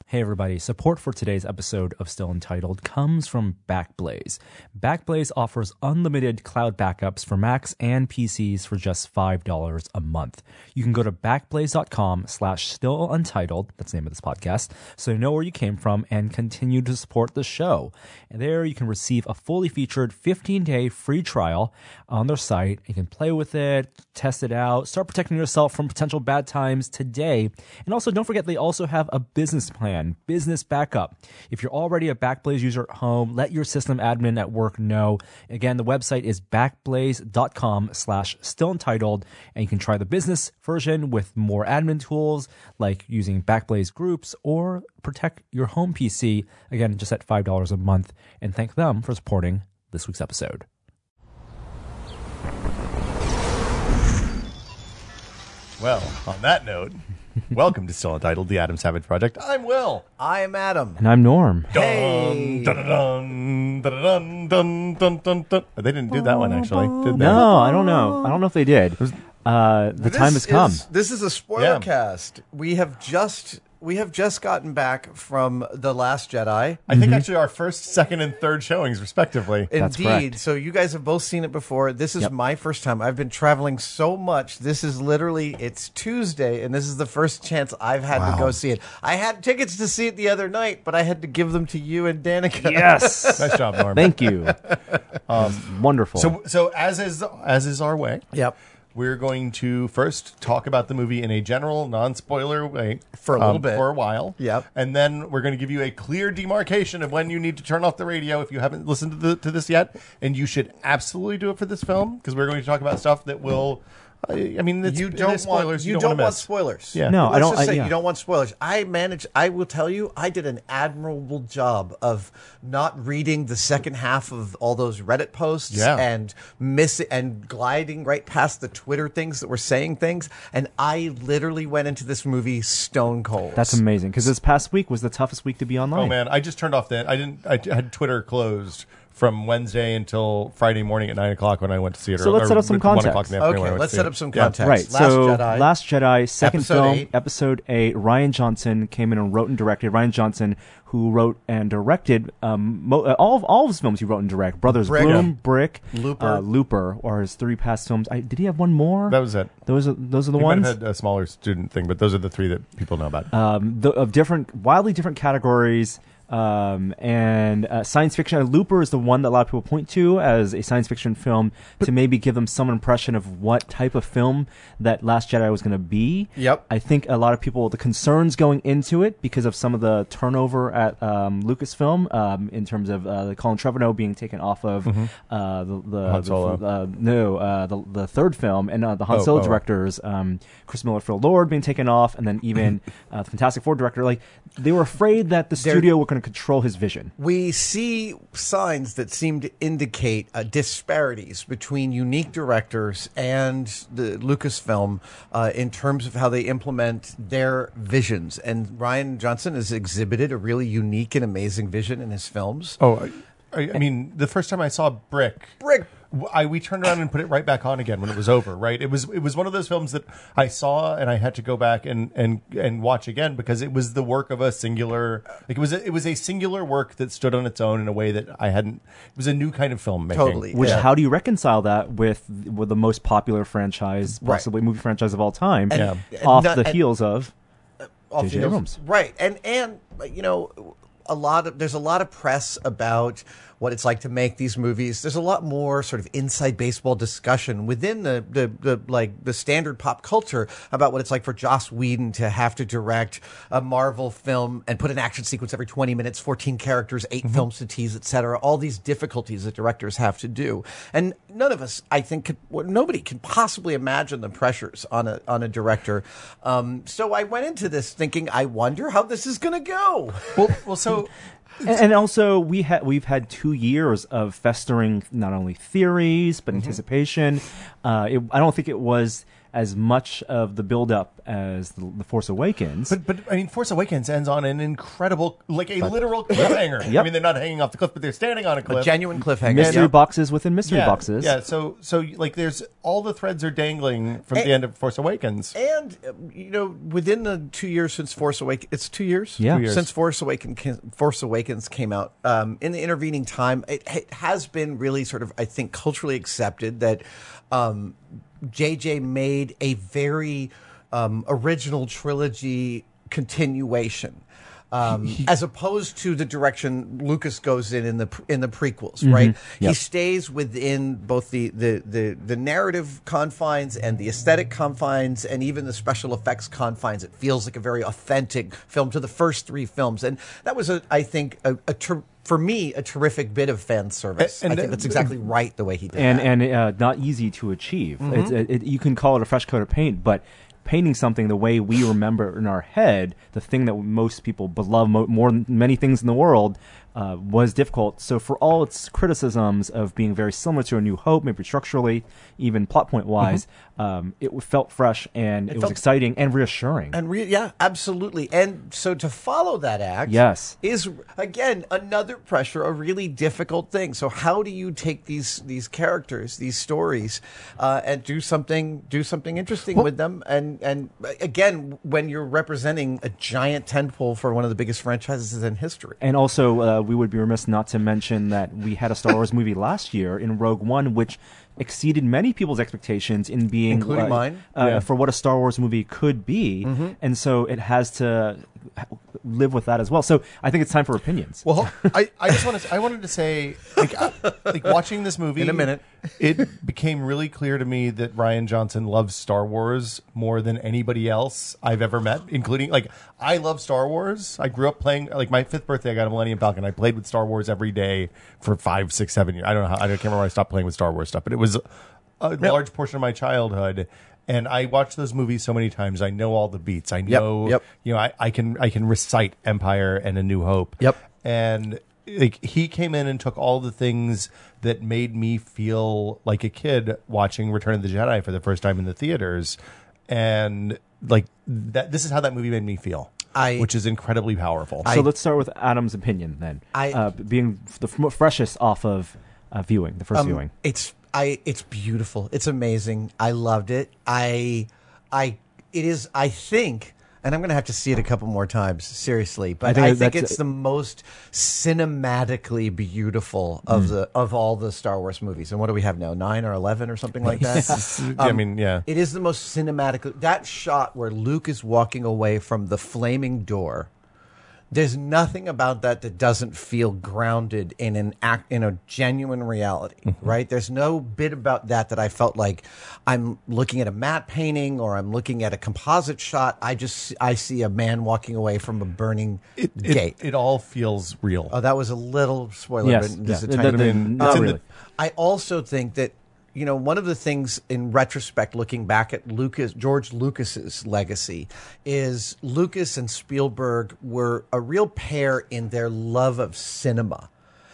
Hey everybody, support for today's episode of Still Entitled comes from Backblaze. Backblaze offers unlimited cloud backups for Macs and PCs for just $5 a month. You can go to backblaze.com/stilluntitled, that's the name of this podcast, so you know where you came from and continue to support the show. And there you can receive a fully featured 15-day free trial on their site. You can play with it, test it out, start protecting yourself from potential bad times today. And also don't forget they also have a business plan. Business backup. If you're already a Backblaze user at home, let your system admin at work know. Again, the website is backblaze.com/stillentitled, and you can try the business version with more admin tools like using Backblaze groups or protect your home PC, again, just at $5 a month. And thank them for supporting this week's episode. Well, on that note, welcome to Still Entitled, the Adam Savage Project. I'm Will. I'm Adam. And I'm Norm. Hey. Dun, dun, dun, dun, dun, dun, dun, dun. They didn't do that one, actually, did they? No, I don't know. I don't know if they did. The time has come. This is a spoiler cast. We have just gotten back from The Last Jedi. I think actually our first, second, and third showings, respectively. That's Indeed. correct. So you guys have both seen it before. This is my first time. I've been traveling so much. This is literally, it's Tuesday, and this is the first chance I've had to go see it. I had tickets to see it the other night, but I had to give them to you and Danica. Yes. Nice job, Norm. Thank you. Wonderful. So as is our way, Yep. we're going to first talk about the movie in a general, non-spoiler way. For a little bit. For a while. Yep. And then we're going to give you a clear demarcation of when you need to turn off the radio if you haven't listened to this yet. And you should absolutely do it for this film, because we're going to talk about stuff that will... I mean, it is spoilers. You don't don't want miss. spoilers. Yeah. No, I Let's don't. just say yeah. you don't want spoilers. I will tell you, I did an admirable job of not reading the second half of all those Reddit posts and gliding right past the Twitter things that were saying things. And I literally went into this movie stone cold. That's amazing, because this past week was the toughest week to be online. Oh man, I just turned off that. I had Twitter closed from Wednesday until Friday morning at 9 o'clock when I went to see it. So let's set up some 1 context. o'clock in the afternoon when I Okay, went let's to see set it. up some Yeah. context. Right. Last Jedi, second Episode film, 8. Episode 8. Ryan Johnson came in and wrote and directed. Ryan Johnson, who wrote and directed all of his films he wrote and directed. Brothers Brick. Bloom, Brick, Looper. Looper, or his 3 past films. Did he have one more? That was it. Those are the He ones? might have had a smaller student thing, but those are the 3 that people know about. Of wildly different categories. And science fiction. Looper is the one that a lot of people point to as a science fiction film to maybe give them some impression of what type of film that Last Jedi was going to be. Yep. I think a lot of people, the concerns going into it because of some of the turnover at Lucasfilm in terms of Colin Trevorrow being taken off of Han Solo. the third film, and the Han Solo directors, Chris Miller, Phil Lord being taken off, and then even the Fantastic Four director, like they were afraid that the studio were going to control his vision. We see signs that seem to indicate disparities between unique directors and the Lucasfilm in terms of how they implement their visions. And Ryan Johnson has exhibited a really unique and amazing vision in his films. Oh, I mean, the first time I saw Brick, we turned around and put it right back on again when it was over. Right, it was one of those films that I saw and I had to go back and watch again because it was the work of a singular. Like it was a singular work that stood on its own in a way that I hadn't. It was a new kind of filmmaking. Totally. Which, how do you reconcile that with the most popular franchise, possibly movie franchise of all time, off the heels of J.J. Abrams? Right, and you know, there's a lot of press about what it's like to make these movies. There's a lot more sort of inside baseball discussion within the standard pop culture about what it's like for Joss Whedon to have to direct a Marvel film and put an action sequence every 20 minutes, 14 characters, 8 films to tease, etc. All these difficulties that directors have to do. And none of us, I think, nobody can possibly imagine the pressures on a director. So I went into this thinking, I wonder how this is going to go. Well, so. And also, we've had 2 years of festering not only theories but anticipation. I don't think it was as much of the build-up as the Force Awakens. But I mean, Force Awakens ends on an incredible, like a literal cliffhanger. Yep. I mean, they're not hanging off the cliff, but they're standing on a cliff. A genuine cliffhanger. mystery boxes within mystery boxes. Yeah, so like there's all the threads are dangling from the end of Force Awakens. And within the 2 years since Force Awakens, it's 2 years. Yeah. 2 years. Since Force Awakens came out. In the intervening time, it has been really sort of, I think, culturally accepted that JJ made a very original trilogy continuation. As opposed to the direction Lucas goes in the prequels, right? Yep. He stays within both the narrative confines and the aesthetic confines and even the special effects confines. It feels like a very authentic film to the first three films, and that was I think for me a terrific bit of fan service. And I think that's exactly right the way he did that. And not easy to achieve. You can call it a fresh coat of paint, but painting something the way we remember in our head, the thing that most people love more than many things in the world, was difficult. So for all its criticisms of being very similar to A New Hope, maybe structurally, even plot point wise, it felt fresh and it was exciting and reassuring. And yeah, absolutely. And so to follow that act, Yes. is again another pressure, a really difficult thing. So how do you take these characters, these stories, and do something interesting with them? And again, when you're representing a giant tentpole for one of the biggest franchises in history, And also, we would be remiss not to mention that we had a Star Wars movie last year in Rogue One, which exceeded many people's expectations in being Including mine. For what a Star Wars movie could be, and so it has to live with that as well. So I think it's time for opinions. Well, I wanted to say, like watching this movie In a minute. it became really clear to me that Rian Johnson loves Star Wars more than anybody else I've ever met, including I love Star Wars. I grew up playing, my 5th birthday, I got a Millennium Falcon. I played with Star Wars every day for 5, 6, 7 years. I can't remember when I stopped playing with Star Wars stuff, but it was a large portion of my childhood. And I watched those movies so many times. I know all the beats. I know, Yep. I can recite Empire and A New Hope. Yep. And he came in and took all the things that made me feel like a kid watching Return of the Jedi for the first time in the theaters, and that. This is how that movie made me feel, which is incredibly powerful. So let's start with Adam's opinion then. Being the freshest off of viewing, the first viewing. It's beautiful. It's amazing. I loved it. I think, and I'm going to have to see it a couple more times, seriously, but I think it's the most cinematically beautiful of all the Star Wars movies. And what do we have now, 9 or 11 or something like that? I mean, yeah. It is the most cinematic. That shot where Luke is walking away from the flaming door, there's nothing about that doesn't feel grounded in a genuine reality, right? There's no bit about that I felt like I'm looking at a matte painting or I'm looking at a composite shot. I see a man walking away from a burning gate. It all feels real. Oh, that was a little spoiler. Yes. But just a Yeah. tiny bit. Not really. I also think that one of the things in retrospect, looking back at George Lucas's legacy, is Lucas and Spielberg were a real pair in their love of cinema.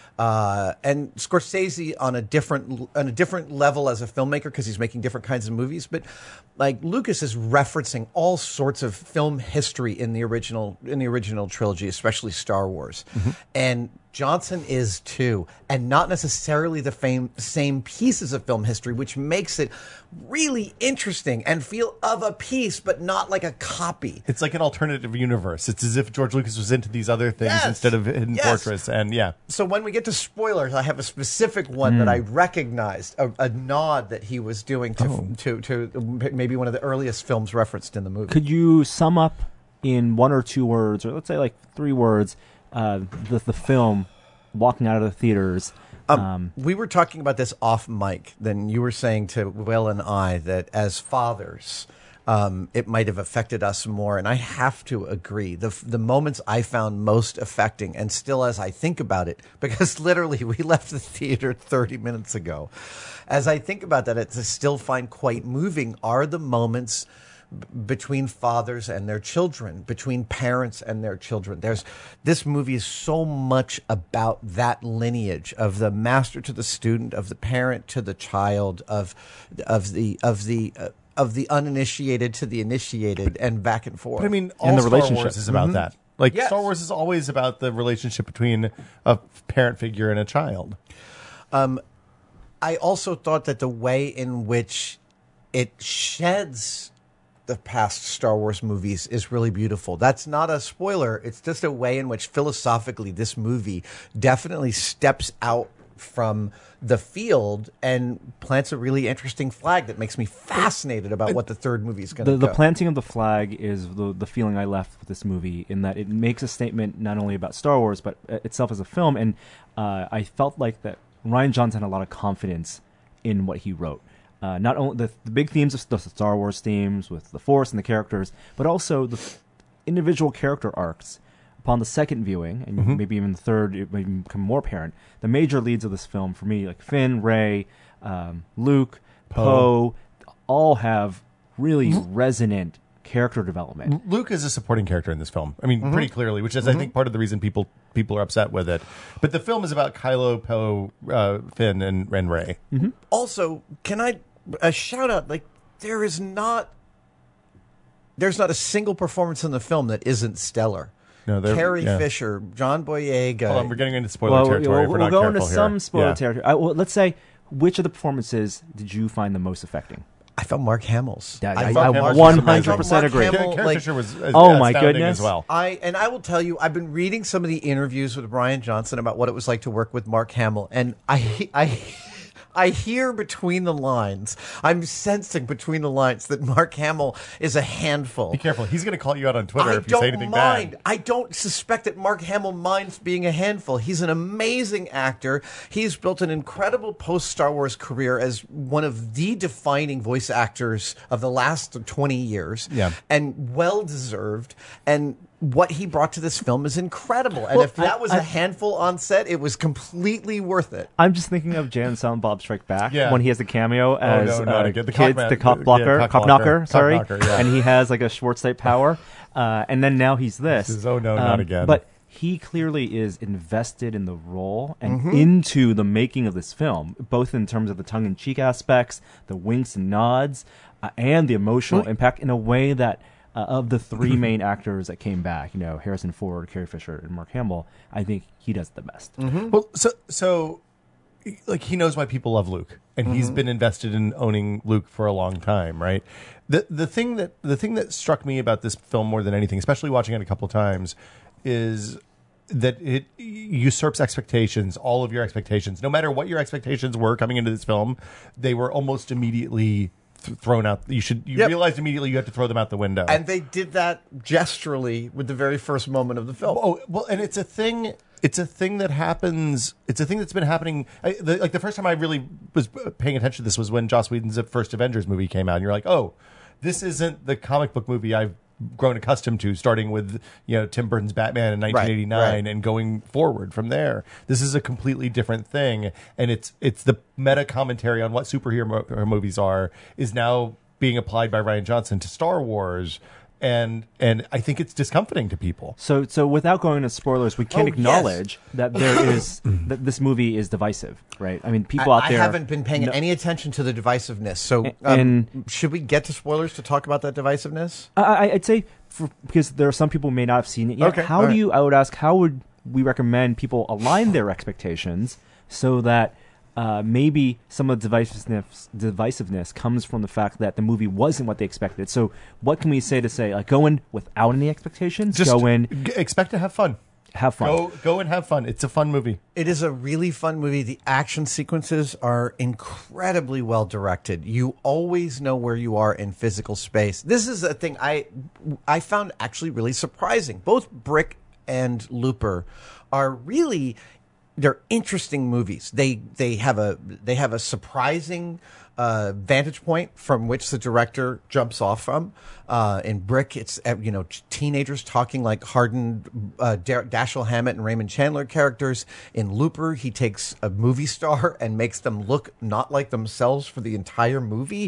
And Scorsese on a different level as a filmmaker because he's making different kinds of movies. But Lucas is referencing all sorts of film history in the original trilogy, especially Star Wars, and Johnson is too, and not necessarily the same pieces of film history, which makes it really interesting and feel of a piece, but not like a copy. It's like an alternative universe. It's as if George Lucas was into these other things instead of Hidden Fortress. And So when we get to spoilers, I have a specific one that I recognized, a nod that he was doing to maybe one of the earliest films referenced in the movie. Could you sum up in 1 or 2 words, or let's say 3 words, the film walking out of the theaters? We were talking about this off mic. Then you were saying to Will and I that as fathers, it might have affected us more, and I have to agree. The moments I found most affecting, and still as I think about it, because literally we left the theater 30 minutes ago. As I think about that, I still find quite moving are the moments between fathers and their children, between parents and their children. This movie is so much about that lineage of the master to the student, of the parent to the child, of the of the uninitiated to the initiated and back and forth. But I mean, And all the Star relationship. Wars is about that. Like Yes. Star Wars is always about the relationship between a parent figure and a child. I also thought that the way in which it sheds the past Star Wars movies is really beautiful. That's not a spoiler. It's just a way in which philosophically this movie definitely steps out from the field and plants a really interesting flag that makes me fascinated about what the third movie is going to The go. planting of the flag is the feeling I left with this movie, in that it makes a statement not only about Star Wars but itself as a film, and I felt like that Rian Johnson had a lot of confidence in what he wrote. Not only the big themes of the Star Wars themes with the Force and the characters, but also the individual character arcs. Upon the second viewing, and maybe even the third, it may become more apparent. The major leads of this film, for me, like Finn, Rey, Luke, Poe, all have really resonant character development. Luke is a supporting character in this film. I mean, pretty clearly, which is I think part of the reason people are upset with it. But the film is about Kylo, Poe, Finn, and Rey. Also, can I a shout out? Like there's not a single performance in the film that isn't stellar. No, Carrie Fisher, John Boyega. Hold on, we're getting into spoiler territory. If we're we'll not go careful into here. some spoiler Yeah. territory. Let's say, which of the performances did you find the most affecting? I felt Mark Hamill's. I thought Mark 100% agree. Hamill, Carrie like, Fisher was Oh, my astounding goodness. as well. I will tell you, I've been reading some of the interviews with Rian Johnson about what it was like to work with Mark Hamill, and I hear between the lines, I'm sensing between the lines that Mark Hamill is a handful. Be careful. He's going to call you out on Twitter I if you say don't anything mind. bad. I don't suspect that Mark Hamill minds being a handful. He's an amazing actor. He's built an incredible post-Star Wars career as one of the defining voice actors of the last 20 years. Yeah. And well-deserved. And what he brought to this film is incredible. And if that was a handful on set, it was completely worth it. I'm just thinking of Jay and Silent Bob Strike Back Yeah. when he has a cameo as no, not again. The kids, cock the cop man- blocker, yeah, cop cock knocker, blocker. sorry, Cock knocker, yeah. and he has like a Schwartz type power, and then now he's this. This is, oh, no, not again. But he clearly is invested in the role and into the making of this film, both in terms of the tongue-in-cheek aspects, the winks and nods, and the emotional impact in a way that. Of the three main actors that came back, Harrison Ford, Carrie Fisher, and Mark Hamill, I think he does it the best. Well, so like he knows why people love Luke, and he's been invested in owning Luke for a long time, right? The thing that struck me about this film more than anything, especially watching it a couple of times, is that it usurps expectations, all of your expectations. No matter what your expectations were coming into this film, they were almost immediately thrown out. You realized immediately you have to throw them out the window. And they did that gesturally with the very first moment of the film. Oh well, and it's a thing. It's a thing that happens. It's a thing that's been happening. The first time I really was paying attention to this was when Joss Whedon's first Avengers movie came out, and you're like, oh, this isn't the comic book movie I've grown accustomed to, starting with Tim Burton's Batman in 1989 and going forward from there. This is a completely different thing, and it's the meta commentary on what superhero movies are is now being applied by Rian Johnson to Star Wars. And I think it's discomforting to people. So without going into spoilers, we can acknowledge that there is that this movie is divisive, right? I mean, people out there. I haven't been paying any attention to the divisiveness. So, and should we get to spoilers to talk about that divisiveness? I'd say because there are some people who may not have seen it yet. Okay, I would ask, how would we recommend people align their expectations so that maybe some of the divisiveness comes from the fact that the movie wasn't what they expected. So what can we say like, go in without any expectations? Just go in, expect to have fun. have fun. Go and have fun. It's a fun movie. It is a really fun movie. The action sequences are incredibly well directed. You always know where you are in physical space. This is a thing I found actually really surprising. Both Brick and Looper are really they're interesting movies. They have a surprising vantage point from which the director jumps off from. In Brick, it's teenagers talking like hardened Dashiell Hammett and Raymond Chandler characters. In Looper, he takes a movie star and makes them look not like themselves for the entire movie.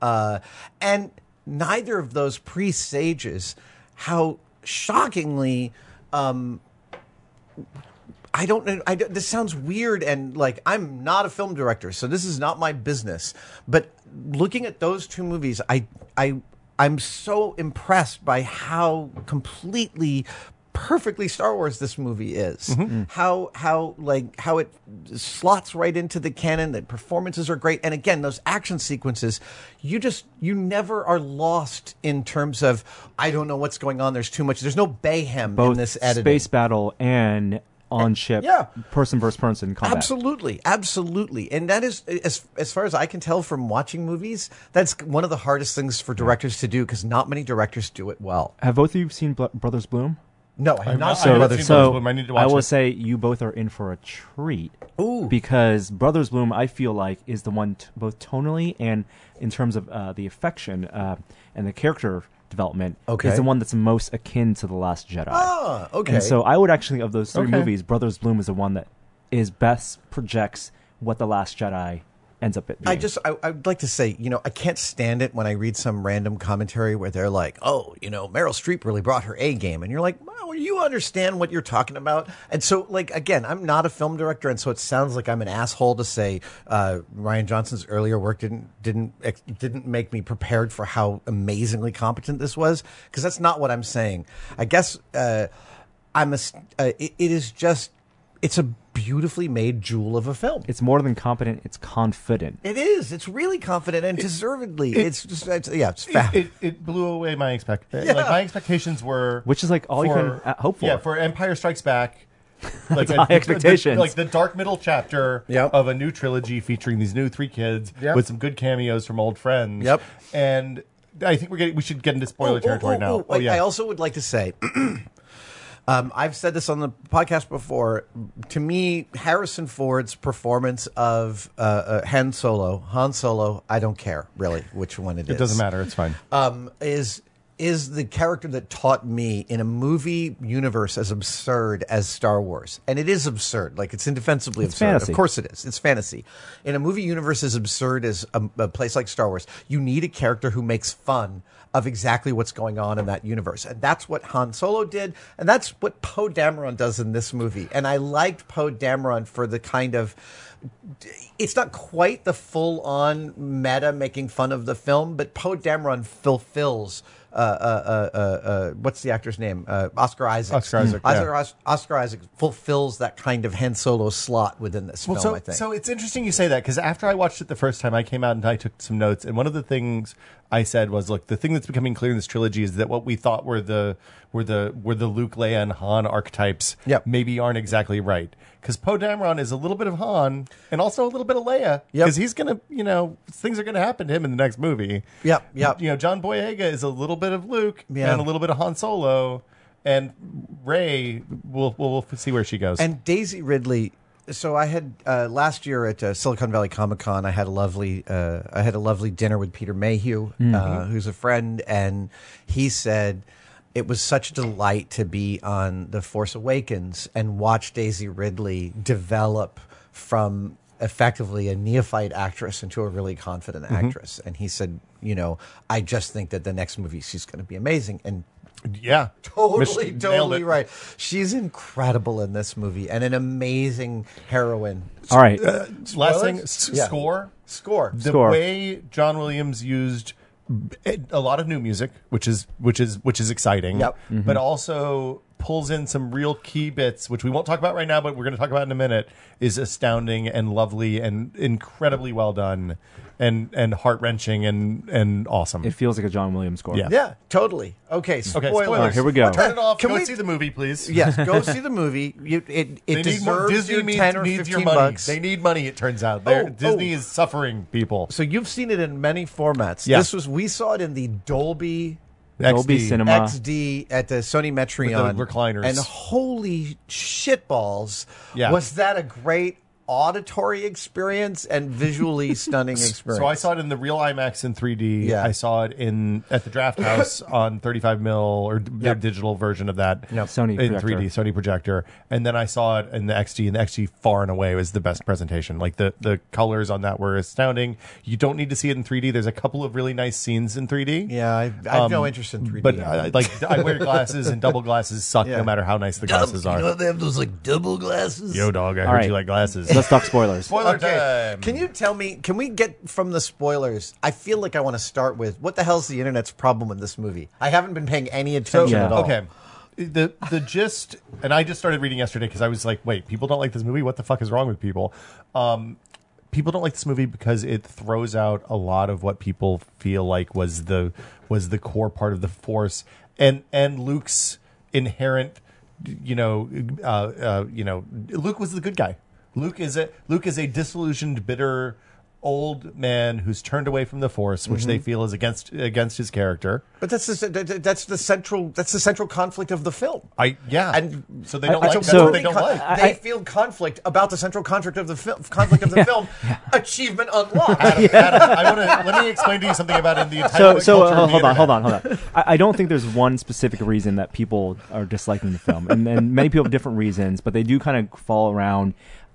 And neither of those presages how shockingly I don't know. This sounds weird, and like I'm not a film director, so this is not my business. But looking at those two movies, I'm so impressed by how completely perfectly Star Wars this movie is. Mm-hmm. How it slots right into the canon. The performances are great, and again, those action sequences, you never are lost in terms of I don't know what's going on. There's too much. There's no mayhem Both in this editing. space battle and on ship, person versus person combat. Absolutely. And that is, as far as I can tell from watching movies, that's one of the hardest things for directors to do because not many directors do it well. Have both of you seen Brothers Bloom? No, I have not I seen haven't Brothers seen Bloom. Brothers Bloom. I need to watch will it. say you both are in for a treat. Ooh. Because Brothers Bloom, I feel like, is the one both tonally and in terms of the affection and the character development, is the one that's most akin to The Last Jedi. Ah, okay. And so I would actually, of those three Okay. movies, Brothers Bloom is the one that is best projects what The Last Jedi ends up being. I'd like to say, I can't stand it when I read some random commentary where they're like, oh, Meryl Streep really brought her A game. And you're like, well, you understand what you're talking about. And so, like, again, I'm not a film director. And so it sounds like I'm an asshole to say Rian Johnson's earlier work didn't make me prepared for how amazingly competent this was. Because that's not what I'm saying. I guess it's a beautifully made jewel of a film. It's more than competent, it's confident. It is. It's really confident and deservedly. It's fab. It blew away my expectations. Like my expectations were, Which is like all you can hope for. Yeah, for Empire Strikes Back. Like high expectations. like the dark middle chapter Yep. of a new trilogy featuring these new three kids Yep. with some good cameos from old friends. Yep. And I think we should get into spoiler territory now. Oh, yeah. I also would like to say, I've said this on the podcast before. To me, Harrison Ford's performance of Han Solo, I don't care really which one it is. It doesn't matter. It's fine. Is the character that taught me in a movie universe as absurd as Star Wars. And it is absurd. Like, it's indefensibly absurd. Fantasy. Of course it is. It's fantasy. In a movie universe as absurd as a place like Star Wars, you need a character who makes fun of exactly what's going on in that universe. And that's what Han Solo did. And that's what Poe Dameron does in this movie. And I liked Poe Dameron for the kind of... It's not quite the full-on meta making fun of the film, but Poe Dameron fulfills... what's the actor's name? Oscar Isaac. Oscar Isaac fulfills that kind of Han Solo slot within this film, I think. So it's interesting you say that because after I watched it the first time, I came out and I took some notes. And one of the things I said was, look, the thing that's becoming clear in this trilogy is that what we thought were the Luke, Leia, and Han archetypes maybe aren't exactly right. Because Poe Dameron is a little bit of Han and also a little bit of Leia. Because he's going to, things are going to happen to him in the next movie. Yep. John Boyega is a little bit of Luke and a little bit of Han Solo. And Rey, we'll see where she goes. And Daisy Ridley. So I had last year at Silicon Valley Comic Con, I had a lovely dinner with Peter Mayhew, who's a friend, and he said it was such a delight to be on The Force Awakens and watch Daisy Ridley develop from effectively a neophyte actress into a really confident actress. And he said, I just think that the next movie she's going to be amazing. And yeah, totally right. She's incredible in this movie and an amazing heroine. All right. Last thing, score. The way John Williams used a lot of new music, which is exciting. Yep. But also pulls in some real key bits, which we won't talk about right now, but we're going to talk about in a minute, is astounding and lovely and incredibly well done and heart-wrenching and awesome. It feels like a John Williams score. Yeah, totally. Okay, spoilers. All right, here we go. Turn it off. Can Go we- see the movie, please. Yes, go see the movie. It deserves Disney your 10 or needs your 15 money. bucks. They need money, it turns out. Oh, Disney is suffering people. So you've seen it in many formats. Yeah. We saw it in the Dolby Dolby XD. Cinema. XD at the Sony Metreon. With the recliners. And holy shitballs, Yeah. was that a great auditory experience and visually stunning experience. So I saw it in the real IMAX in 3D. Yeah. I saw it at the Draft House on 35 mil or the digital version of that. Sony in projector. 3D, Sony projector. And then I saw it in the XD, and the XD far and away was the best presentation. Like the colors on that were astounding. You don't need to see it in 3D. There's a couple of really nice scenes in 3D. Yeah, I have no interest in 3D. But I wear glasses, and double glasses suck no matter how nice the glasses are. You know, they have those like double glasses. Yo, dog, I heard right. you like glasses. Let's talk spoilers. Spoiler Okay, time. can you tell me? Can we get from the spoilers? I feel like I want to start with what the hell's the internet's problem with this movie? I haven't been paying any attention Yeah. at all. Okay. The gist, and I just started reading yesterday because I was like, wait, people don't like this movie? What the fuck is wrong with people? People don't like this movie because it throws out a lot of what people feel like was the core part of the Force, and Luke's inherent, Luke was the good guy. Luke is a disillusioned, bitter old man who's turned away from the Force, which they feel is against his character. But that's the central conflict of the film. And so they don't I- like. so- That's what they don't like. They feel conflict about the central conflict of the film. Achievement unlocked. Adam, let me explain to you something about in the entire culture of the hold internet. on. I don't think there's one specific reason that people are disliking the film, and many people have different reasons, but they do kind of fall around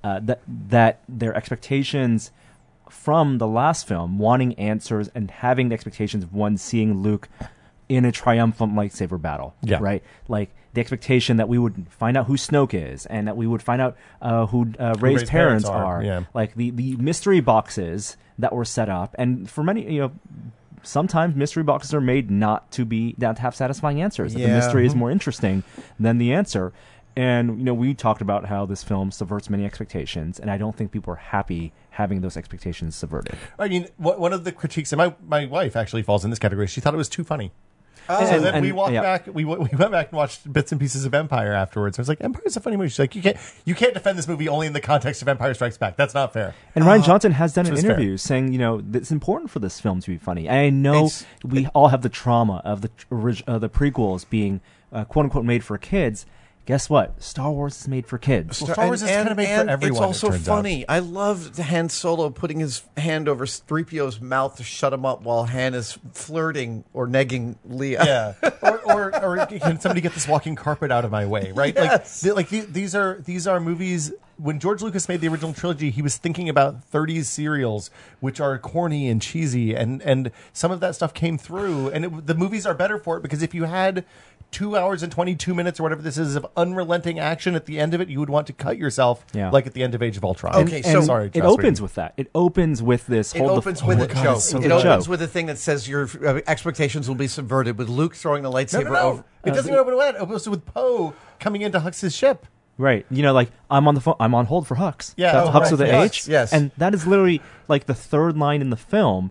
that their expectations from the last film, wanting answers and having the expectations of one seeing Luke in a triumphant lightsaber battle, right? Like the expectation that we would find out who Snoke is, and that we would find out who Rey's parents are. Yeah. Like the mystery boxes that were set up, and for many, sometimes mystery boxes are made not to have satisfying answers. That the mystery is more interesting than the answer. And we talked about how this film subverts many expectations, and I don't think people are happy having those expectations subverted. I mean, one of the critiques, and my wife actually falls in this category. She thought it was too funny. So then we walked back. We went back and watched bits and pieces of Empire afterwards. I was like, Empire's a funny movie. She's like, you can't defend this movie only in the context of Empire Strikes Back. That's not fair. And Rian Johnson has done an fair. interview saying, it's important for this film to be funny. And I know we all have the trauma of the prequels being quote unquote made for kids. Guess what? Star Wars is made for kids. Well, Star Wars is kind of made for everyone. It's also it turns funny. out. I love Han Solo putting his hand over 3PO's mouth to shut him up while Han is flirting or negging Leia. Yeah, or can somebody get this walking carpet out of my way? Right? Yes. These are movies. When George Lucas made the original trilogy, he was thinking about 30s serials, which are corny and cheesy, and some of that stuff came through. And the movies are better for it because if you had 2 hours and 22 minutes or whatever this is of unrelenting action at the end of it, you would want to cut yourself like at the end of Age of Ultron. Okay, so sorry, it opens with that. It opens with this. It opens with a joke. So It opens with a thing that says your expectations will be subverted with Luke throwing the lightsaber No. over. It doesn't open with that. It opens with Poe coming into Hux's ship. Right. Like I'm on the phone. I'm on hold for Hux. Yeah. That's Hux with the Yes, H. yes. And that is literally like the third line in the film.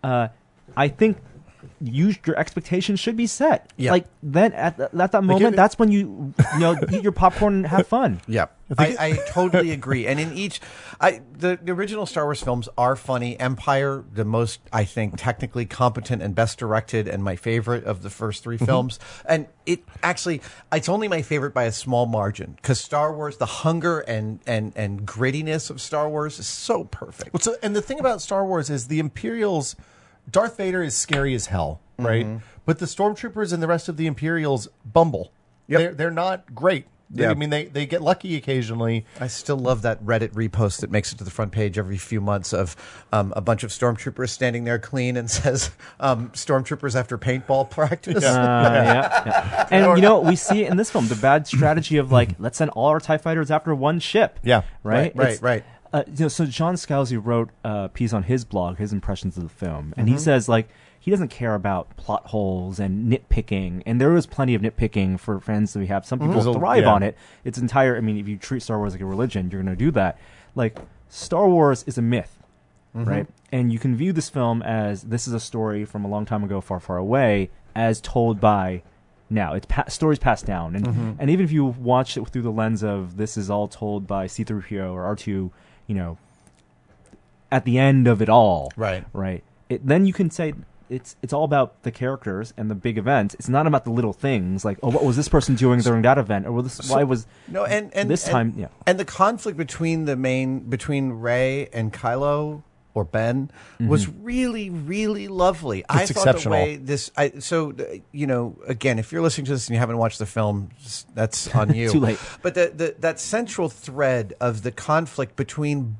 I think your expectations should be set. Yeah. Like then at that moment, that's when you eat your popcorn and have fun. Yeah, I totally agree. And in each, the original Star Wars films are funny. Empire, the most, I think, technically competent and best directed, and my favorite of the first three films. And it's only my favorite by a small margin because Star Wars, the hunger and grittiness of Star Wars is so perfect. Well, and the thing about Star Wars is the Imperials. Darth Vader is scary as hell, right? But the Stormtroopers and the rest of the Imperials bumble. Yep. They're not great. I mean, they get lucky occasionally. I still love that Reddit repost that makes it to the front page every few months of a bunch of stormtroopers standing there clean and says stormtroopers after paintball practice. Yeah. And we see it in this film, the bad strategy of let's send all our TIE fighters after one ship. Yeah. Right. Right. So John Scalzi wrote a piece on his blog, his impressions of the film, and he says he doesn't care about plot holes and nitpicking, and there is plenty of nitpicking for fans that we have. Some people thrive on it. It's entire. I mean, if you treat Star Wars like a religion, you're going to do that. Like Star Wars is a myth, right? And you can view this film as this is a story from a long time ago, far, far away, as told by. Now it's stories passed down, and even if you watch it through the lens of this is all told by C-3PO or R2, at the end of it all, Right. then you can say it's all about the characters and the big events. It's not about the little things like, oh, what was this person doing during that event, or why was this time? Yeah, and the conflict between Rey and Kylo or Ben was really, really lovely. I thought exceptional. the way again, if you're listening to this and you haven't watched the film, that's on you. Too late. But that central thread of the conflict between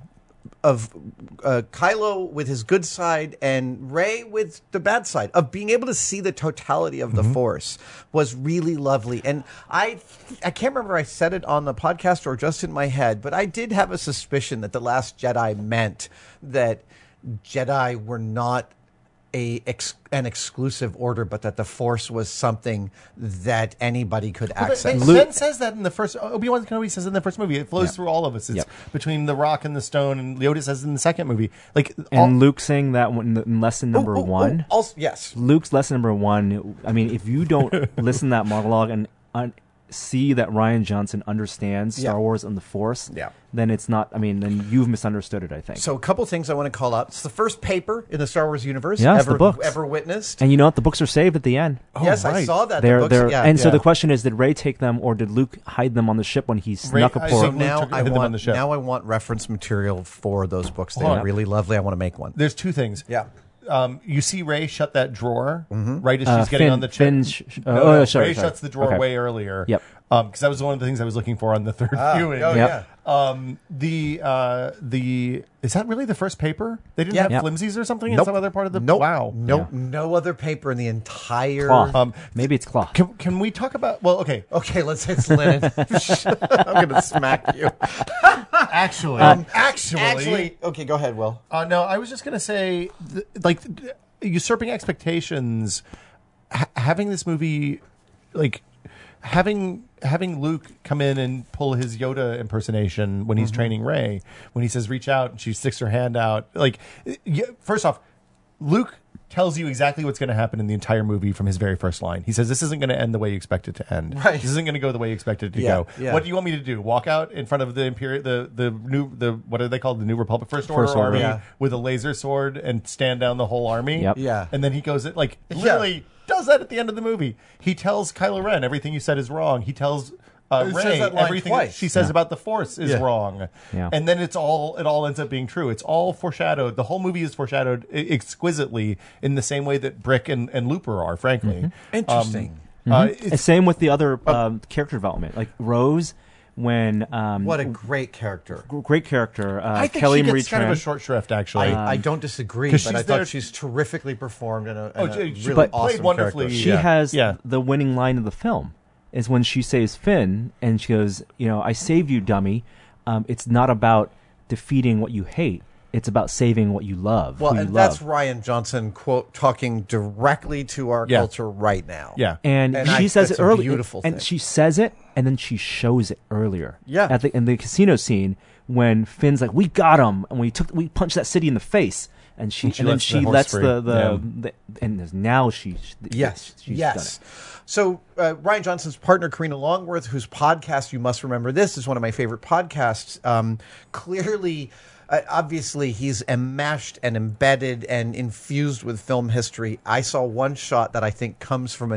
Kylo with his good side and Rey with the bad side, of being able to see the totality of the Force, was really lovely. And I can't remember if I said it on the podcast or just in my head, but I did have a suspicion that The Last Jedi meant that Jedi were not an exclusive order, but that the Force was something that anybody could access. Ben says that in the first. Obi-Wan Kenobi says in the first movie. It flows through all of us. It's between the rock and the stone, and Yoda says in the second movie. Luke saying that in lesson number 1. Also, yes, Luke's lesson number 1. I mean, if you don't listen to that monologue and see that Rian Johnson understands Star Wars and the Force, then it's not. I mean, then you've misunderstood it, I think. So a couple things I want to call out. It's the first paper in the Star Wars universe ever witnessed. And you know what? The books are saved at the end. Yes, I saw that. So the question is, did Rey take them, or did Luke hide them on the ship when he snuck a So port? now I want reference material for those books. They're really lovely. I want to make one. There's two things. Yeah. You see Rey shut that drawer right as she's getting on the chip. Rey shuts the drawer way earlier. Yep. Because that was one of the things I was looking for on the third viewing. Oh, yeah. Is that really the first paper? They didn't have flimsies or something in some other part of the. Nope. Wow. Nope. Yeah. No other paper in the entire. Cloth. Maybe it's cloth. Can we talk about? Well, okay. Okay. It's linen. I'm gonna smack you. Actually. Okay. Go ahead, Will. No, I was just gonna say, usurping expectations. Having this movie, having Luke come in and pull his Yoda impersonation when he's training Rey, when he says reach out and she sticks her hand out. First off, Luke tells you exactly what's going to happen in the entire movie from his very first line. He says, this isn't going to end the way you expect it to end. Right. This isn't going to go the way you expect it to go. Yeah. What do you want me to do? Walk out in front of the what are they called? The New Republic First Order army with a laser sword and stand down the whole army? Yep. Yeah. And then he goes, literally does that at the end of the movie. He tells Kylo Ren everything you said is wrong. He tells Rey everything twice. she says about the Force is wrong. Yeah. And then it all ends up being true. It's all foreshadowed. The whole movie is foreshadowed exquisitely in the same way that Brick and Looper are, frankly. Interesting. Same with the other character development, like Rose. When what a great character! Great character. I think Kelly she Marie gets kind of a short shrift, actually. I don't disagree, but I thought she's terrifically performed in a really played awesome wonderfully. character. She has the winning line of the film is when she says Finn, and she goes, I saved you, dummy. It's not about defeating what you hate. It's about saving what you love. Well, and that's Rian Johnson quote talking directly to our culture right now. Yeah, and she says it early. Beautiful thing. And she says it, and then she shows it earlier. Yeah, in the casino scene when Finn's like, "We got him," and we punched that city in the face, and then she lets the and now she's done it. So Rian Johnson's partner, Karina Longworth, whose podcast, you must remember this, is one of my favorite podcasts, clearly... obviously, he's enmeshed and embedded and infused with film history. I saw one shot that I think comes from a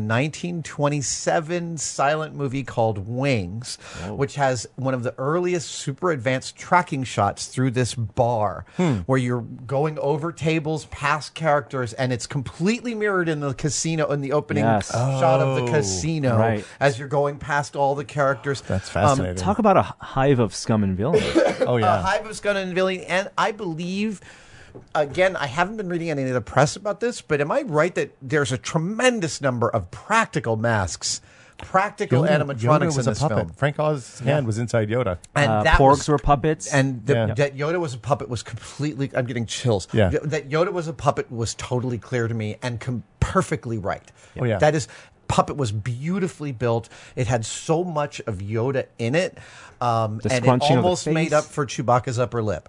1927 silent movie called Wings, which has one of the earliest super advanced tracking shots through this bar where you're going over tables, past characters, and it's completely mirrored in the casino, in the opening shot of the casino as you're going past all the characters. That's fascinating. Talk about a hive of scum and villainy. Oh, yeah. A hive of scum and villainy. And I believe, again, I haven't been reading any of the press about this, but am I right that there's a tremendous number of practical masks, practical animatronics Yoda was in this a puppet. film? Frank Oz's hand was inside Yoda. And Porgs were puppets. And that Yoda was a puppet was completely... I'm getting chills. Yeah. That Yoda was a puppet was totally clear to me and perfectly right. Oh, yeah. That is... Puppet was beautifully built. It had so much of Yoda in it, and it almost made up for Chewbacca's upper lip.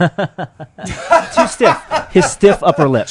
Too stiff. His stiff upper lip.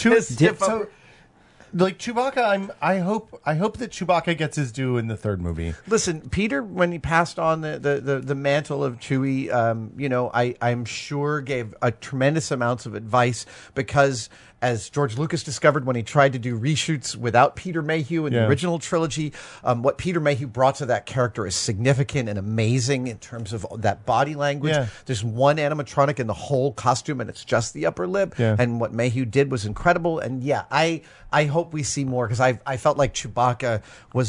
Like Chewbacca, I hope that Chewbacca gets his due in the third movie. Listen, Peter, when he passed on the mantle of Chewie, I'm sure gave a tremendous amounts of advice because as George Lucas discovered when he tried to do reshoots without Peter Mayhew in the original trilogy. What Peter Mayhew brought to that character is significant and amazing in terms of that body language. Yeah. There's one animatronic in the whole costume, and it's just the upper lip. Yeah. And what Mayhew did was incredible. And yeah, I hope we see more, because I felt like Chewbacca was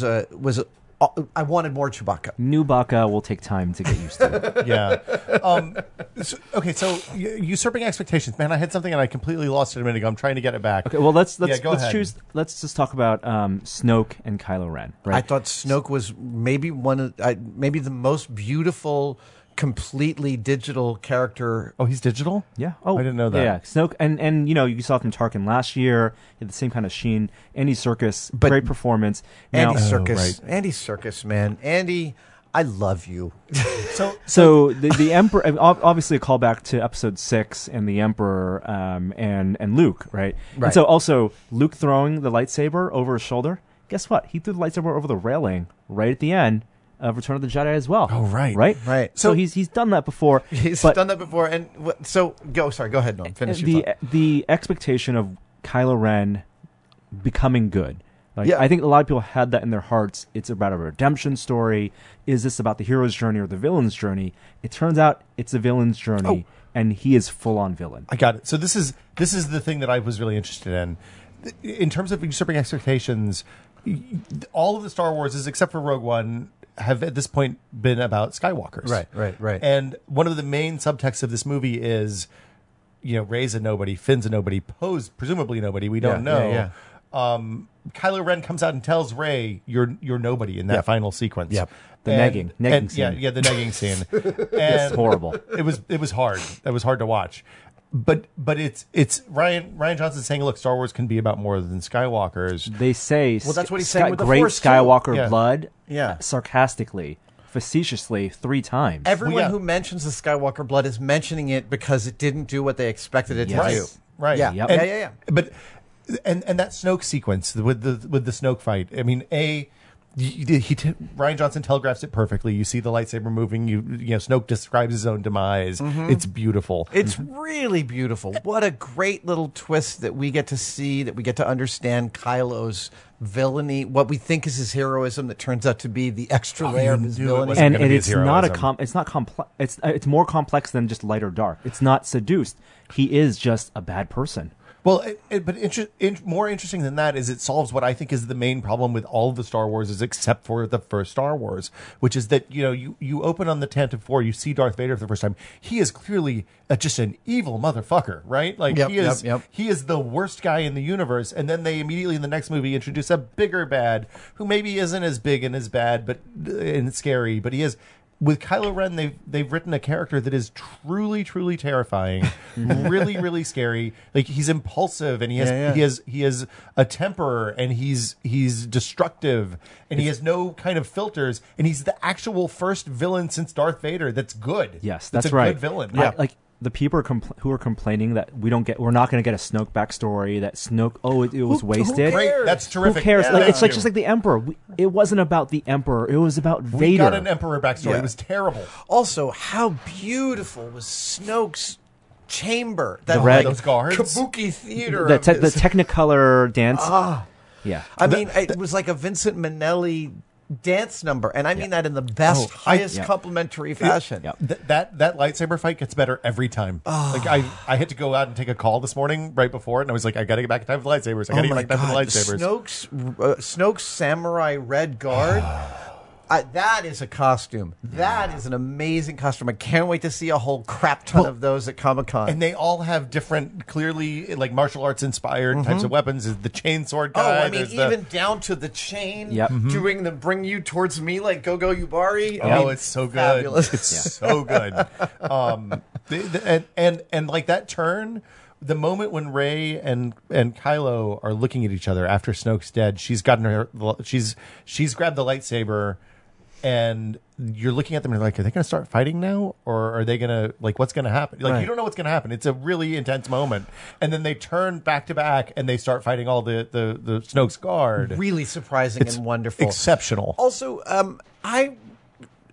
I wanted more Chewbacca. New Baca will take time to get used to. Yeah. So usurping expectations, man. I had something and I completely lost it a minute ago. I'm trying to get it back. Okay, well let's go ahead. choose. Let's just talk about Snoke and Kylo Ren. Right? I thought Snoke was maybe maybe the most beautiful, completely digital character. Oh, he's digital? Yeah. Oh, I didn't know that. Yeah, Snoke, and you saw from Tarkin last year. He had the same kind of sheen. Andy Serkis, But great performance. Now, Andy Serkis, right. Andy Serkis, man, Andy, I love you. So the Emperor, obviously a callback to Episode 6 and the Emperor and Luke, right? Right. And so also Luke throwing the lightsaber over his shoulder. Guess what? He threw the lightsaber over the railing right at the end of Return of the Jedi as well. Oh, right. Right. So he's done that before. He's but done that before, and so go. Sorry, go ahead, Norm. Finish your thought. the expectation of Kylo Ren becoming good. Like, Yeah. I think a lot of people had that in their hearts. It's about a redemption story. Is this about the hero's journey or the villain's journey? It turns out it's the villain's journey, and he is full on villain. I got it. So this is the thing that I was really interested in. In terms of usurping expectations, all of the Star Warses, except for Rogue One, have at this point been about Skywalkers. Right. And one of the main subtexts of this movie is, Rey's a nobody, Finn's a nobody, Poe's presumably nobody. We don't know. Yeah. Kylo Ren comes out and tells Rey, "You're nobody" in that final sequence. Yep. The negging scene. Yeah, the negging scene. And It's horrible. It was hard. It was hard to watch. But it's Ryan Johnson saying, look, Star Wars can be about more than Skywalkers. They say, Well, that's what he's saying with the great Force, too. Skywalker Yeah. blood, Yeah. sarcastically, facetiously, 3 times. Everyone Well, yeah. who mentions the Skywalker blood is mentioning it because it didn't do what they expected it to Yes. do. Right. Yeah. Yep. Yeah. But and that Snoke sequence with the Snoke fight. I mean, Ryan Johnson telegraphs it perfectly. You see the lightsaber moving. Snoke describes his own demise. It's beautiful. It's really beautiful. What a great little twist that we get to see, that we get to understand Kylo's villainy, what we think is his heroism that turns out to be the extra layer of his knew it villainy. wasn't And gonna be it's his not heroism. it's not complex. It's more complex than just light or dark. It's not seduced. He is just a bad person. Well, more interesting than that is it solves what I think is the main problem with all of the Star Wars, except for the first Star Wars, which is that you open on the Tantive 4, you see Darth Vader for the first time. He is clearly just an evil motherfucker, right? Like Yep, he is the worst guy in the universe, and then they immediately in the next movie introduce a bigger bad who maybe isn't as big and as bad, and scary, but he is. With Kylo Ren, they've written a character that is truly, truly terrifying, really, really scary. Like he's impulsive, and he has a temper, and he's destructive, and he has no kind of filters, and he's the actual first villain since Darth Vader that's good. Yes, that's that's a right. good villain. Like the people who are complaining that we're not going to get a Snoke backstory. That Snoke, it was wasted. Great, that's terrific. Who cares? Yeah, Like, thank it's like you. just like the Emperor. It wasn't about the Emperor. It was about Vader. We got an Emperor backstory. Yeah. It was terrible. Also, how beautiful was Snoke's chamber? That those guards. kabuki theater. the of his- Technicolor dance. Yeah. I mean, it was like a Vincent Minnelli dance number, and I mean that in the best, highest complimentary fashion. Yeah. That lightsaber fight gets better every time. Like I had to go out and take a call this morning right before it, and I was like, I got to get back in time for the lightsabers. I got to get back in time for the lightsabers. Snoke's samurai red guard. That is a costume. That is an amazing costume. I can't wait to see a whole crap ton of those at Comic-Con. And they all have different, clearly like martial arts inspired types of weapons. There's the chainsword guy. I mean, there's even down to the chain, Yep. doing the bring you towards me like Go-Go Yubari. it's so good. fabulous. It's so good. And like that turn, the moment when Rey and Kylo are looking at each other after Snoke's dead, she's grabbed the lightsaber, and you're looking at them and you're like, are they going to start fighting now, or are they going to, like, what's going to happen? Like, you don't know what's going to happen. It's a really intense moment, and then they turn back to back and they start fighting all the Snoke's guard. Really surprising and wonderful. Exceptional. Also,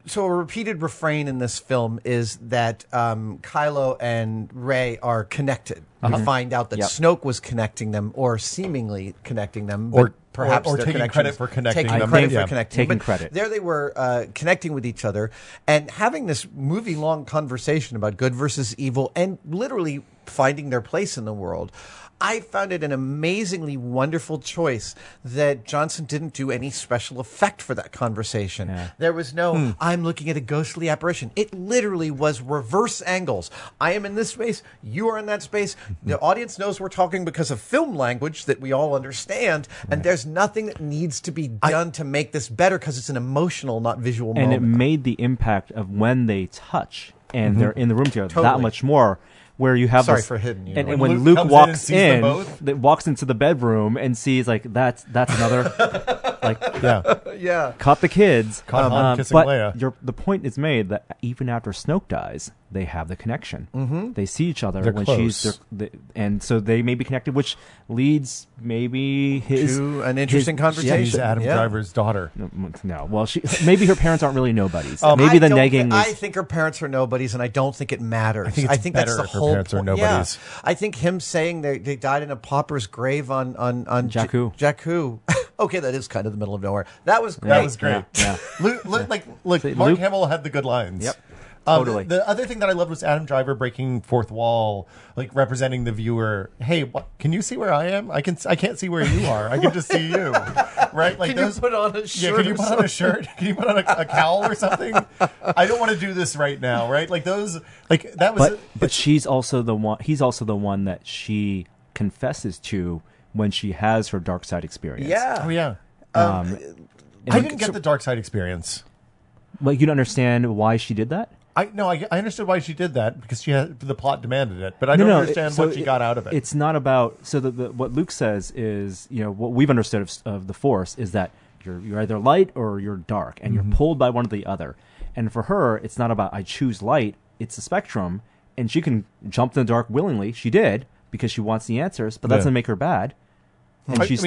So a repeated refrain in this film is that Kylo and Rey are connected. We find out that Snoke was connecting them, or seemingly connecting them, but perhaps or their taking connections- credit for connecting taking them. credit Yeah. for connecting Taking them. But credit. There they were connecting with each other and having this movie-long conversation about good versus evil, and literally finding their place in the world. I found it an amazingly wonderful choice that Johnson didn't do any special effect for that conversation. Yeah. There was no, I'm looking at a ghostly apparition. It literally was reverse angles. I am in this space, you are in that space. The audience knows we're talking because of film language that we all understand, and there's nothing that needs to be done to make this better because it's an emotional, not visual And moment. it made the impact of when they touch and they're in the room together that Totally. much more. Where you have Sorry this, for hitting you. and When when Luke Luke comes in walks and sees them in, both. that walks into the bedroom and sees like that's another like Yeah. yeah. caught the kids. Caught Han kissing but Leia. the point is made that even after Snoke dies, they have the connection. Mm-hmm. They see each other They're when close. and so they may be connected, which leads maybe To an interesting conversation. She's Adam Yeah. Driver's daughter. No, well, maybe her parents aren't really nobodies. I maybe the don't negging thi- I is. think her parents are nobodies, and I don't think it matters. I think it's better that's the if her whole parents are point. nobodies. Yeah. I think him saying they died in a pauper's grave on Jakku. Jakku. Okay, that is kind of the middle of nowhere. That was great. That was great. Yeah. Look, See, Mark Luke- Hamill had the good lines. Yep. Totally. The other thing that I loved was Adam Driver breaking fourth wall, like representing the viewer. Hey, can you see where I am? I can't see where you are. I can just see you. Right? Like Can those. you put on a shirt? Yeah, can you or put on a shirt? Can you put on a cowl or something? I don't want to do this right now, right? Like those, like that was. But she's also the one. He's also the one that she confesses to when she has her dark side experience. Yeah. Oh yeah. And I didn't get the dark side experience. Like you don't understand why she did that. I understood why she did that because the plot demanded it, but I don't understand what she got out of it. It's not about what Luke says is what we've understood of the Force is that you're either light or you're dark, and you're pulled by one or the other. And for her, it's not about I choose light; it's a spectrum, and she can jump in the dark willingly. She did because she wants the answers, but that doesn't make her bad. And she's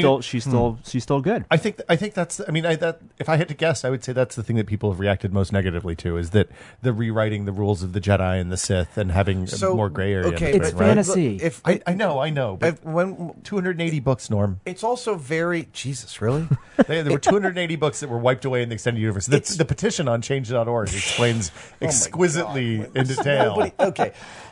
still good. I think that's. I mean, that if I had to guess, I would say that's the thing that people have reacted most negagatively to is that the rewriting the rules of the Jedi and the Sith and having more gray area. Okay, It's but- fantasy. If I know, but when 280 books, Norm. it's also very Jesus, really. There were 280 books that were wiped away in the extended universe. The petition on Change.org explains exquisitely in detail. Okay,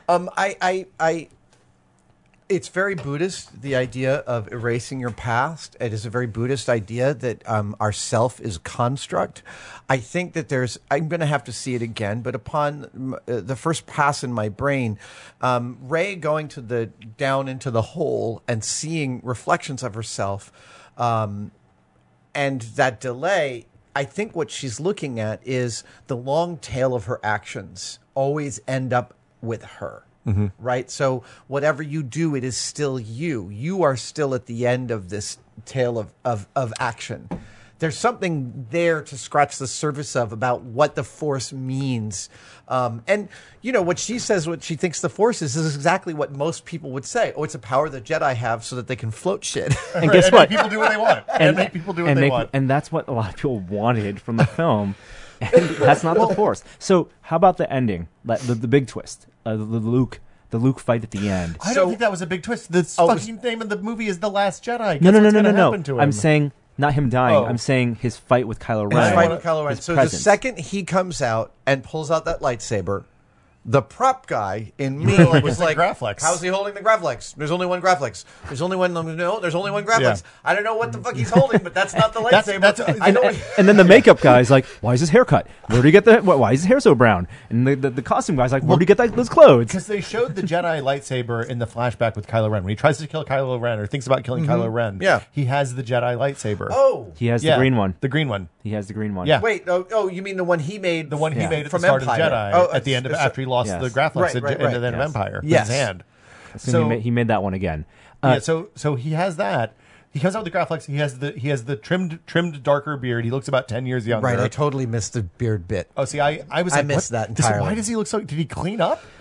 I it's very Buddhist, the idea of erasing your past. It is a very Buddhist idea that our self is construct. I think that I'm going to have to see it again, but upon the first pass in my brain, Rey going down into the hole and seeing reflections of herself, and that delay, I think what she's looking at is the long tail of her actions always end up with her. Mm-hmm. Right? So whatever you do, it is still you. You are still at the end of this tale of action. There's something there to scratch the surface of about what the Force means. And, what she says, what she thinks the Force is exactly what most people would say. Oh, it's a power the Jedi have so that they can float shit. And guess and what? Make people do what they want. And make people do what they want. And that's what a lot of people wanted from the film. And that's not the Force. So how about the ending? The big twist. The Luke fight at the end. I don't think that was a big twist. The fucking name of the movie is The Last Jedi. No. Happen to him? I'm saying not him dying. Oh. I'm saying his fight with Kylo His Ren. fight with Kylo Ren. His So presence. the second he comes out and pulls out that lightsaber, the prop guy in me was like, Graflex. how's he holding the Graflex? There's only one Graflex. There's only one Graflex. Yeah. I don't know what the fuck he's holding, but that's not the lightsaber. I know. And then the makeup guy's like, "Why is his hair cut? Where do you get why is his hair so brown?" And the costume guy's like, "Where do you get those clothes?" Because they showed the Jedi lightsaber in the flashback with Kylo Ren. When he tries to kill Kylo Ren or thinks about killing Kylo Ren, he has the Jedi lightsaber. Oh. He has the green one. The green one. He has the green one. Yeah. Wait, you mean the one he made? The one he made at the from start Empire. of the Jedi, Oh, at the end of after he lost Yes. the Graflex Right, into the end of Yes. Empire with Yes. his hand. So he made that one again. So he has that. He comes out with the Graflex. He has the trimmed darker beard. He looks about 10 years younger. Right, I totally missed the beard bit. Oh, see, I was I like, missed what? that entirely. Why does he look so? Did he clean up?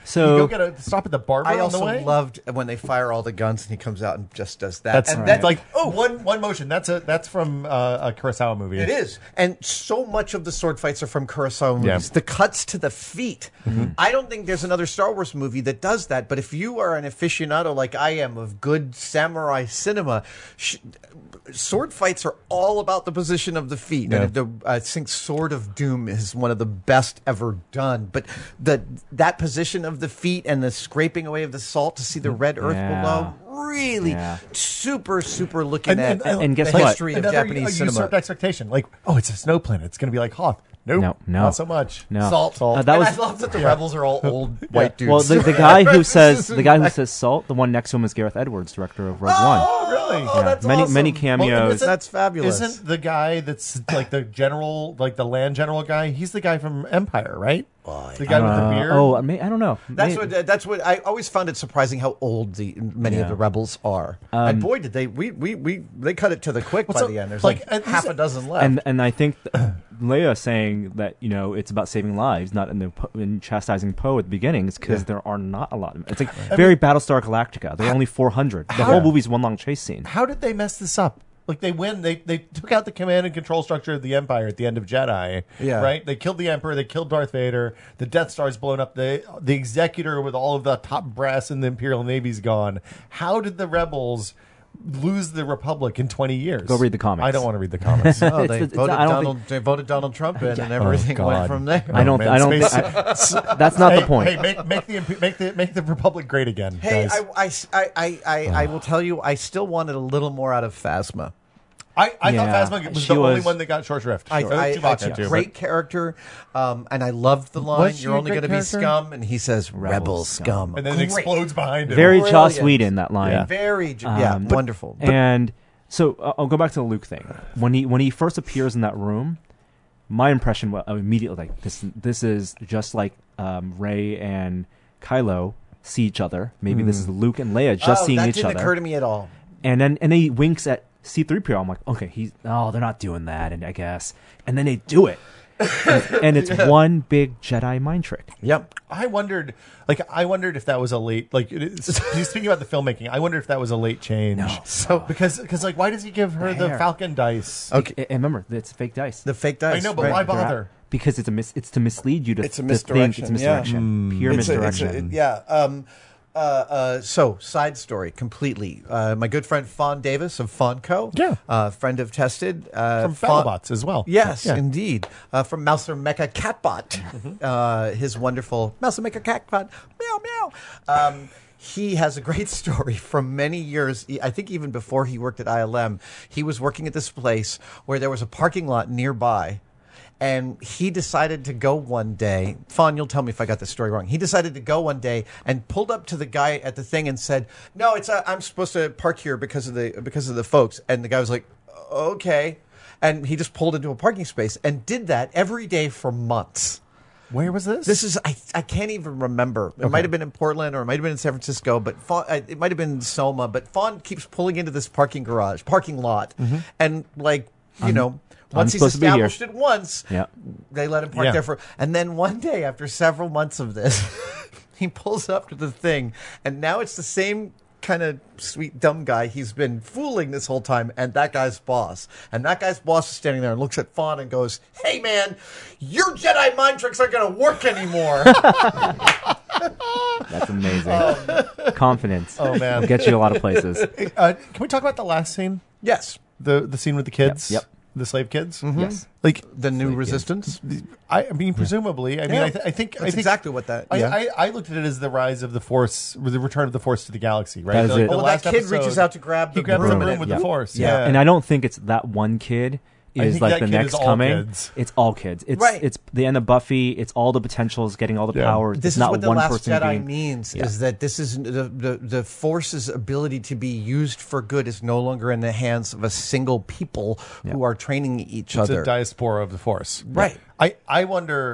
So- you go stop at the barber I on the also way. loved when they fire all the guns and he comes out and just does that. That's and that's like one motion. That's from a Kurosawa movie. It is. And so much of the sword fights are from Kurosawa movies. Yeah. The cuts to the feet. I don't think there's another Star Wars movie that does that. But if you are an aficionado like I am of good samurai cinema, sword fights are all about the position of the feet. Yeah. And I think Sword of Doom is one of the best ever done. But that position of the feet and the scraping away of the salt to see the red earth Yeah. below, really super looking And- at and guess the what? history of Another Japanese cinema. usurped expectation. Like, oh, it's a snow planet. It's going to be like Hoth. Nope, No. not so much. No. Salt. That And was- I love that the rebels are all old white dudes. Well, the guy who says salt, the one next to him is Gareth Edwards, director of Rogue One. Oh, really? Oh, that's many awesome. many cameos. That's fabulous. Isn't the guy that's like the general, like the land general guy? He's the guy from Empire, right? The guy with the beard. I don't know. That's what I always found it surprising how old many of the rebels are. And boy, did they cut it to the quick by so, the end. There's like, like half a dozen left. And I think Leia saying that it's about saving lives, not in chastising Poe at the beginning, is because there are not a lot of them. It's like very Battlestar Galactica. There are only 400. The whole movie's one long chase scene. How did they mess this up? Like they win, they took out the command and control structure of the Empire at the end of Jedi. Yeah. Right. They killed the Emperor. They killed Darth Vader. The Death Star's blown up. The Executor with all of the top brass in the Imperial Navy's gone. How did the rebels lose the Republic in 20 years? Go read the comics. I don't want to read the comics. Oh, they I don't voted they voted Donald Trump in, and everything God. went from there. I don't. man, I don't. space- That's not the point. Hey, make the Republic great again. Hey, guys. I will tell you, I still wanted a little more out of Phasma. I thought Yeah. Phasma was She the only was- one that got short shrift. It's a great character, and I loved the line, Was she "You're a only great going to be character? scum," and he says, "Rebel scum," and then Great. it explodes behind him. Very Joss Brilliant. Whedon, that line. Yeah. Very, wonderful. And so I'll go back to the Luke thing. When he first appears in that room, my impression was immediately like this is just like Rey and Kylo see each other. Maybe this is Luke and Leia just seeing that each didn't other. occur to me at all. And then he winks at C-3PO. I'm like, okay, they're not doing that, and I guess. And then they do it. and it's one big Jedi mind trick. Yep. I wondered if that was a late, speaking about the filmmaking, I wonder if that was a late change. No. So because like why does he give her the hair. Falcon dice? Okay. And remember, it's fake dice. The fake dice. I know, but right. why bother? Because it's to mislead you to It's a to misdirection, think it's yeah. misdirection. Pure misdirection. So, side story completely. My good friend Fawn Davis of Fawnco, friend of Tested, From Battlebots as well. Yes, Yeah. indeed. From Mouser Mecha Catbot, his wonderful Mouser Mecha Catbot, meow meow. He has a great story from many years. I think even before he worked at ILM, he was working at this place where there was a parking lot nearby. And he decided to go one day. Fawn, you'll tell me if I got the story wrong. He decided to go one day and pulled up to the guy at the thing and said, "No, I'm supposed to park here because of the folks." And the guy was like, "Okay," and he just pulled into a parking space and did that every day for months. Where was this? This is I can't even remember. It might have been in Portland or it might have been in San Francisco, but it might have been in Soma. But Fawn keeps pulling into this parking lot, and once he's supposed to be here. established it once, they let him park there and then one day after several months of this, he pulls up to the thing, and now it's the same kind of sweet dumb guy he's been fooling this whole time, and that guy's boss. And that guy's boss is standing there and looks at Fawn and goes, "Hey man, your Jedi mind tricks aren't going to work anymore." That's amazing. Confidence. Oh, man. Will get you a lot of places. Can we talk about the last scene? Yes. The scene with the kids? Yep. The slave kids? Yes. Like, The new resistance. I mean, presumably. I mean, Yeah. I think That's exactly what that. I looked at it as the rise of the Force, the return of the Force to the galaxy, right? That is Like, it. the Well, last that kid episode, reaches out to grab he the grabs the broom broom and with it- the Force. Yeah. Yeah. And I don't think it's that one kid I is think like that the kid next is all coming. kids. It's all kids. It's Right. it's the end of Buffy. It's all the potentials, getting all the Yeah. power. This it's is not what the one Last person Jedi being, means, Yeah. is that this is the Force's ability to be used for good is no longer in the hands of a single people who are training each It's other. a diaspora of the Force. Right. I wonder,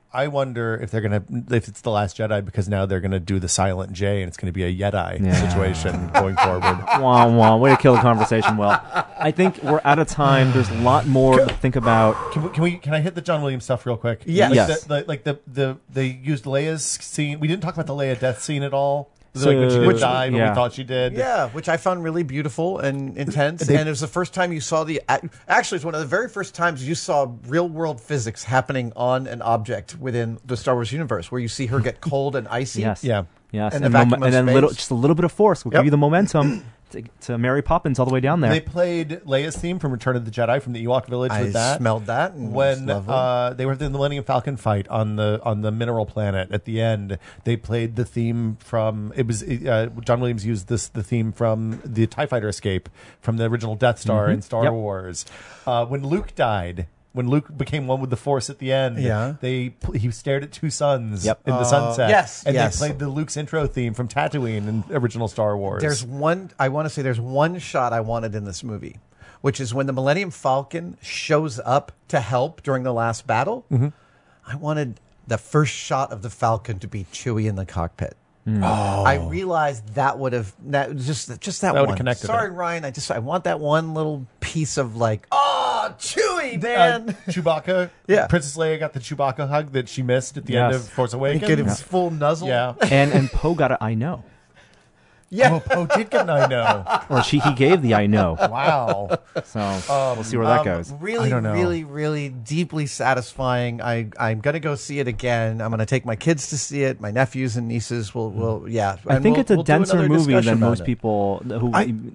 I wonder if they're gonna if it's the Last Jedi because now they're gonna do the Silent J and it's gonna be a Jedi situation going forward. Wah, wah. Way to kill the conversation. Well, I think we're out of time. There's a lot more to think about. Can I hit the John Williams stuff real quick? Yes. They used Leia's scene. We didn't talk about the Leia death scene at all. So, when she did die, but yeah. we thought she did. Yeah, which I found really beautiful and intense. And it was the first time you saw actually, it's one of the very first times you saw real world physics happening on an object within the Star Wars universe, where you see her get cold and icy. Yes. Yeah. Yes. And the vacuum of then space. just a little bit of force will give you the momentum to Mary Poppins all the way down there. They played Leia's theme from Return of the Jedi from the Ewok Village I with that. smelled that. And When it was lovely. they were in the Millennium Falcon fight on the mineral planet at the end, they played the theme from John Williams used the theme from the TIE Fighter escape from the original Death Star in Star Wars. When Luke died. When Luke became one with the Force at the end, he stared at two suns in the sunset. Yes, and they played the Luke's intro theme from Tatooine in original Star Wars. There's one shot I wanted in this movie, which is when the Millennium Falcon shows up to help during the last battle. I wanted the first shot of the Falcon to be Chewie in the cockpit. I realized that would have just that would've one. connected Sorry, it. Ryan. I want that one little piece of Chewie, man. Chewbacca. Yeah. Princess Leia got the Chewbacca hug that she missed at the end of Force Awakens. Get his full nuzzle. Yeah. and Poe got a I know. Yeah. Oh, Poe did get an I know. Or he gave the I know. Wow. So we'll see where that goes. Really, I don't know. really, really deeply satisfying. I'm going to go see it again. I'm going to take my kids to see it. My nephews and nieces will yeah. I think it's a we'll do denser another movie discussion than about most it. people who.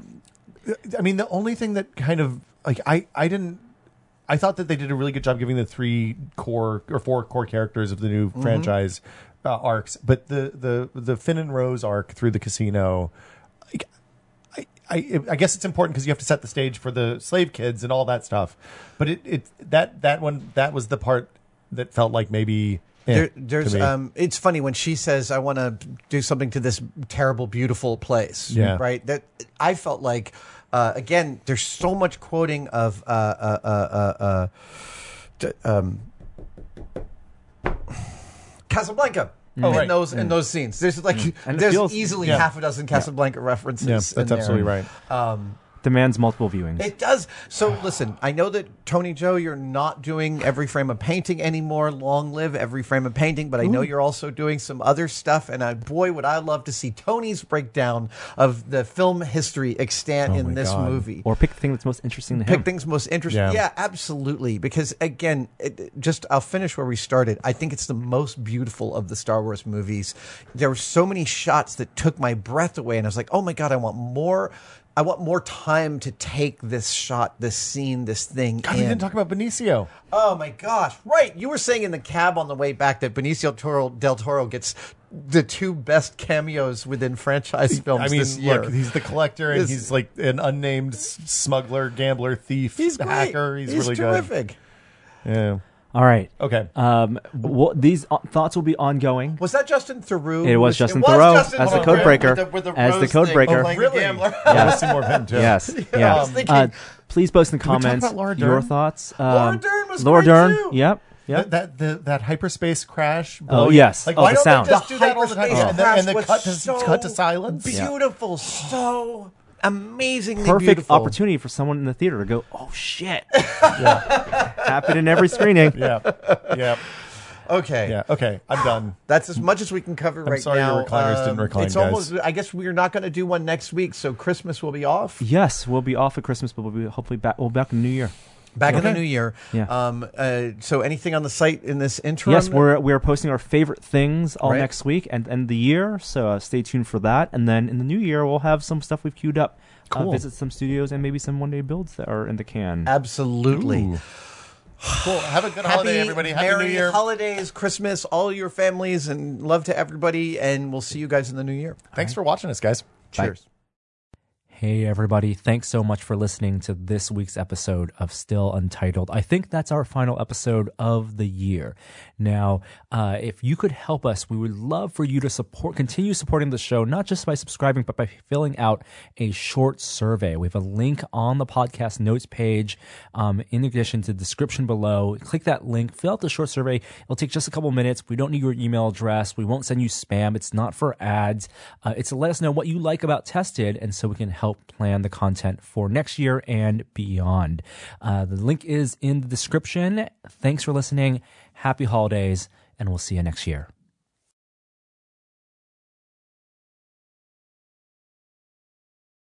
I mean, the only thing that kind of like I thought that they did a really good job giving the four core characters of the new franchise arcs, but the Finn and Rose arc through the casino. I guess it's important because you have to set the stage for the slave kids and all that stuff. But that was the part that felt like maybe. There's it's funny when she says I want to do something to this terrible beautiful place. Yeah. Right. That I felt like again. There's so much quoting of Casablanca. right. In those scenes, there's And it there's feels- easily half a dozen Casablanca references. Yeah, that's in there. absolutely right. demands multiple viewings. It does. So listen, I know that Tony Joe, you're not doing Every Frame of Painting anymore. Long live Every Frame of Painting. But I know you're also doing some other stuff. And boy, would I love to see Tony's breakdown of the film history extant in this movie. Or pick the thing that's most interesting to him. Pick things most interesting. Yeah. Yeah, absolutely. Because again, I'll finish where we started. I think it's the most beautiful of the Star Wars movies. There were so many shots that took my breath away, and I was like, oh my God, I want more time to take this shot, this scene, this thing God, in. we didn't talk about Benicio. Oh my gosh. Right. You were saying in the cab on the way back that Benicio del Toro gets the two best cameos within franchise films I mean, this year. look, he's the collector, and he's like an unnamed smuggler, gambler, thief, He's great. hacker. He's really terrific. good. Yeah. All right. Okay. These thoughts will be ongoing. Was that Justin Theroux? It was Justin Theroux as the Theroux codebreaker. with the As the rose thing, codebreaker. playing the Really? gambler. I want to see more of him too. Yes. I Yeah. was thinking- Please post in the we talk comments about Laura your Dern? thoughts. Laura Dern was Laura great, Dern. too. Yep. Yep. That hyperspace crash. Oh, yes. Like, Oh, why the don't sound. they just do that all the time? Hyperspace And crash the was cut to silence. Beautiful, so amazingly Perfect beautiful. opportunity for someone in the theater to go, oh shit. Happen in every screening. Yeah. Yeah. Okay. Yeah. Okay. I'm done. That's as much as we can cover right sorry now. your recliners didn't recline, It's guys. almost. I guess we're not going to do one next week, so Christmas will be off. Yes, we'll be off at Christmas, but we'll be hopefully back. We'll be back in the new year. Back in the Okay. new year. Yeah. So anything on the site in this interim? Yes, we're posting our favorite things all Right. next week and end the year. So stay tuned for that. And then in the new year, we'll have some stuff we've queued up. Cool. Visit some studios and maybe some one-day builds that are in the can. Absolutely. Ooh. Cool. Have a good Happy, holiday, everybody. Happy Merry New Year. holidays, Christmas, all your families, and love to everybody. And we'll see you guys in the new year. Thanks for watching us, guys. Cheers. Hey, everybody. Thanks so much for listening to this week's episode of Still Untitled. I think that's our final episode of the year. Now, if you could help us, we would love for you to continue supporting the show, not just by subscribing, but by filling out a short survey. We have a link on the podcast notes page, in addition to the description below. Click that link, fill out the short survey. It'll take just a couple minutes. We don't need your email address. We won't send you spam. It's not for ads. It's to let us know what you like about Tested, and so we can help plan the content for next year and beyond. The link is in the description. Thanks for listening. Happy holidays, and we'll see you next year.